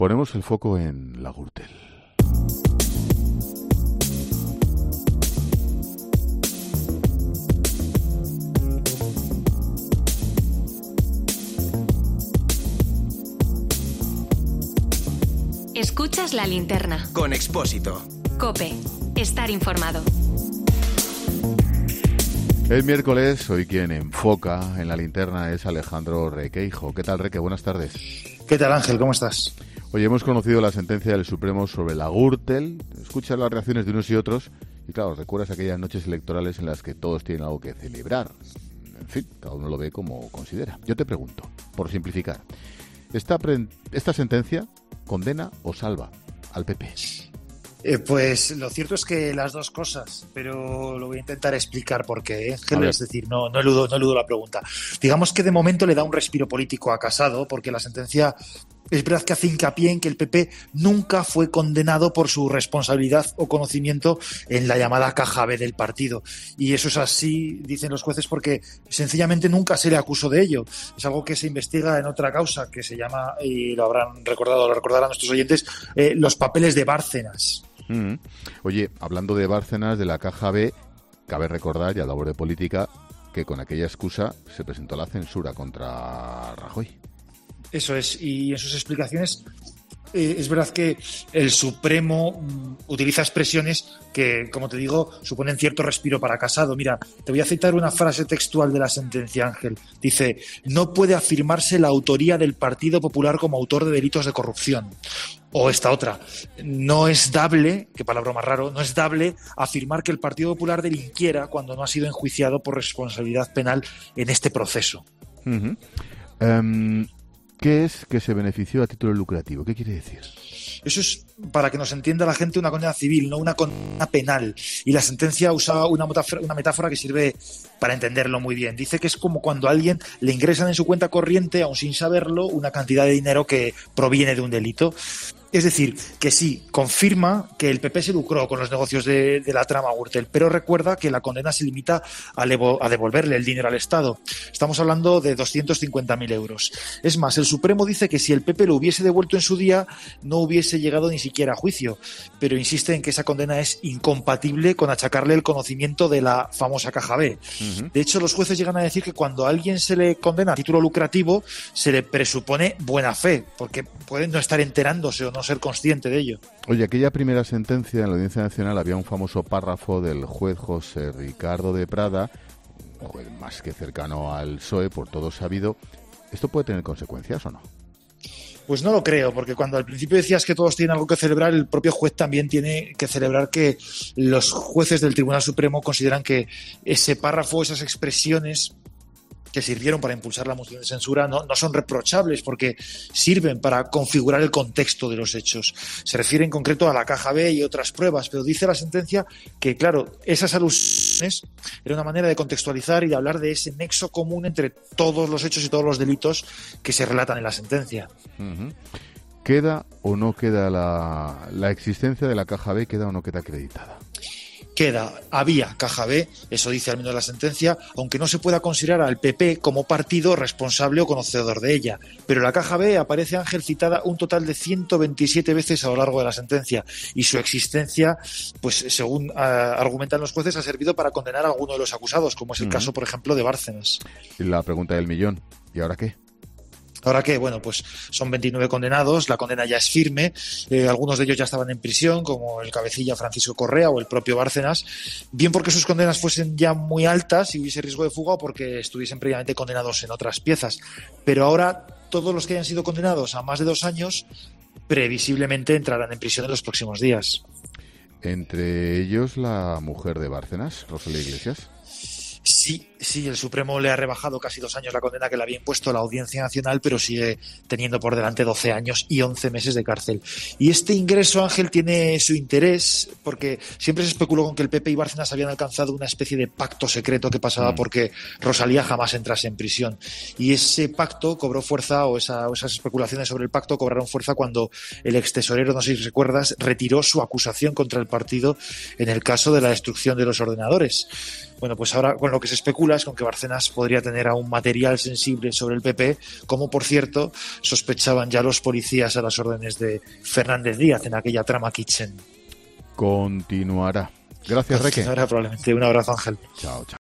Ponemos el foco en la Gürtel. Escuchas La Linterna. Con Expósito. COPE. Estar informado. El miércoles, hoy quien enfoca en La Linterna es Alejandro Requeijo. ¿Qué tal, Reque? Buenas tardes. ¿Qué tal, Ángel? ¿Cómo estás? Hoy hemos conocido la sentencia del Supremo sobre la Gürtel. Escuchas las reacciones de unos y otros y, claro, recuerdas aquellas noches electorales en las que todos tienen algo que celebrar. En fin, cada uno lo ve como considera. Yo te pregunto, por simplificar, ¿esta sentencia condena o salva al PP? Pues lo cierto es que las dos cosas, pero lo voy a intentar explicar por qué, Ángel, es decir, no eludo la pregunta. Digamos que de momento le da un respiro político a Casado, porque la sentencia es verdad que hace hincapié en que el PP nunca fue condenado por su responsabilidad o conocimiento en la llamada caja B del partido. Y eso es así, dicen los jueces, porque sencillamente nunca se le acusó de ello. Es algo que se investiga en otra causa que se llama, y lo recordarán nuestros oyentes, los papeles de Bárcenas. Oye, hablando de Bárcenas, de la caja B, cabe recordar, y a labor de política, que con aquella excusa se presentó la censura contra Rajoy. Eso es, y en sus explicaciones es verdad que el Supremo utiliza expresiones que, como te digo, suponen cierto respiro para Casado. Mira, te voy a citar una frase textual de la sentencia, Ángel. Dice: no puede afirmarse la autoría del Partido Popular como autor de delitos de corrupción. O esta otra: no es dable, qué palabra más raro, no es dable afirmar que el Partido Popular delinquiera cuando no ha sido enjuiciado por responsabilidad penal en este proceso. ¿Qué es que se benefició a título lucrativo? ¿Qué quiere decir? Eso es, para que nos entienda la gente, una condena civil, no una condena penal. Y la sentencia usa una metáfora que sirve para entenderlo muy bien. Dice que es como cuando a alguien le ingresan en su cuenta corriente, aun sin saberlo, una cantidad de dinero que proviene de un delito. Es decir, que sí, confirma que el PP se lucró con los negocios de la trama Gürtel, pero recuerda que la condena se limita a devolverle el dinero al Estado. Estamos hablando de 250.000 euros. Es más, el Supremo dice que si el PP lo hubiese devuelto en su día, no hubiese llegado ni siquiera a juicio, pero insiste en que esa condena es incompatible con achacarle el conocimiento de la famosa caja B. De hecho, los jueces llegan a decir que cuando a alguien se le condena a título lucrativo, se le presupone buena fe, porque pueden no estar enterándose o no ser consciente de ello. Oye, aquella primera sentencia en la Audiencia Nacional había un famoso párrafo del juez José Ricardo de Prada, un juez más que cercano al PSOE, por todo sabido. ¿Esto puede tener consecuencias o no? Pues no lo creo, porque cuando al principio decías que todos tienen algo que celebrar, el propio juez también tiene que celebrar que los jueces del Tribunal Supremo consideran que ese párrafo, esas expresiones que sirvieron para impulsar la moción de censura no son reprochables, porque sirven para configurar el contexto de los hechos. Se refiere en concreto a la caja B y otras pruebas, pero dice la sentencia que, claro, esas alusiones era una manera de contextualizar y de hablar de ese nexo común entre todos los hechos y todos los delitos que se relatan en la sentencia. ¿Queda o no queda la existencia de la caja B, queda o no queda acreditada? Había caja B, eso dice al menos la sentencia, aunque no se pueda considerar al PP como partido responsable o conocedor de ella. Pero la caja B aparece, Ángel, citada un total de 127 veces a lo largo de la sentencia, y su existencia, pues según argumentan los jueces, ha servido para condenar a alguno de los acusados, como es el caso, por ejemplo, de Bárcenas. Y la pregunta del millón: ¿y ahora qué? Ahora que, bueno, pues son 29 condenados, la condena ya es firme, algunos de ellos ya estaban en prisión, como el cabecilla Francisco Correa o el propio Bárcenas, bien porque sus condenas fuesen ya muy altas y hubiese riesgo de fuga, o porque estuviesen previamente condenados en otras piezas. Pero ahora todos los que hayan sido condenados a más de 2 años previsiblemente entrarán en prisión en los próximos días. Entre ellos la mujer de Bárcenas, Rosalía Iglesias. Sí, el Supremo le ha rebajado casi 2 años la condena que le había impuesto la Audiencia Nacional, pero sigue teniendo por delante 12 años y 11 meses de cárcel. Y este ingreso, Ángel, tiene su interés, porque siempre se especuló con que el PP y Bárcenas habían alcanzado una especie de pacto secreto que pasaba porque Rosalía jamás entrase en prisión. Y ese pacto cobró fuerza, o esas especulaciones sobre el pacto cobraron fuerza cuando el extesorero, no sé si recuerdas, retiró su acusación contra el partido en el caso de la destrucción de los ordenadores. Bueno, pues ahora con lo que se especula es con que Bárcenas podría tener aún material sensible sobre el PP, como por cierto sospechaban ya los policías a las órdenes de Fernández Díaz en aquella trama Kitchen. Continuará. Gracias, Reque. Ahora probablemente. Un abrazo, Ángel. Chao, chao.